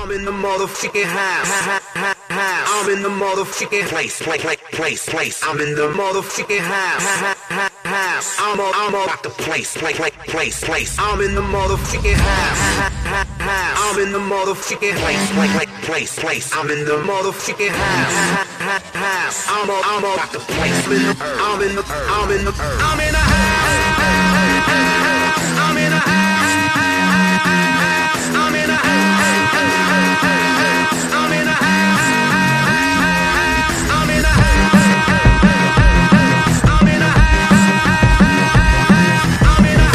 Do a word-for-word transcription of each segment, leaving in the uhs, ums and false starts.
I'm in the motherfucking house. I'm in the motherfucking place, place, place, place, place. I'm in the motherfucking house. I'm all, I'm all about the place, place, place, place, place. I'm in the motherfucking house. I'm in the motherfucking place, place, place, place, place. I'm in the motherfucking house. I'm all, I'm all about the place. I'm in the, I'm in the, I'm in the, I'm in the house. I'm in the house. I'm in the house. I'm in the house. I'm in the house. I'm in the house. I'm in the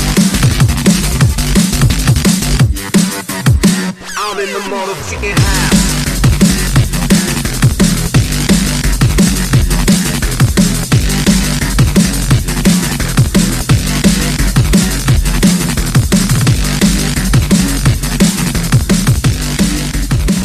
motherfucking house.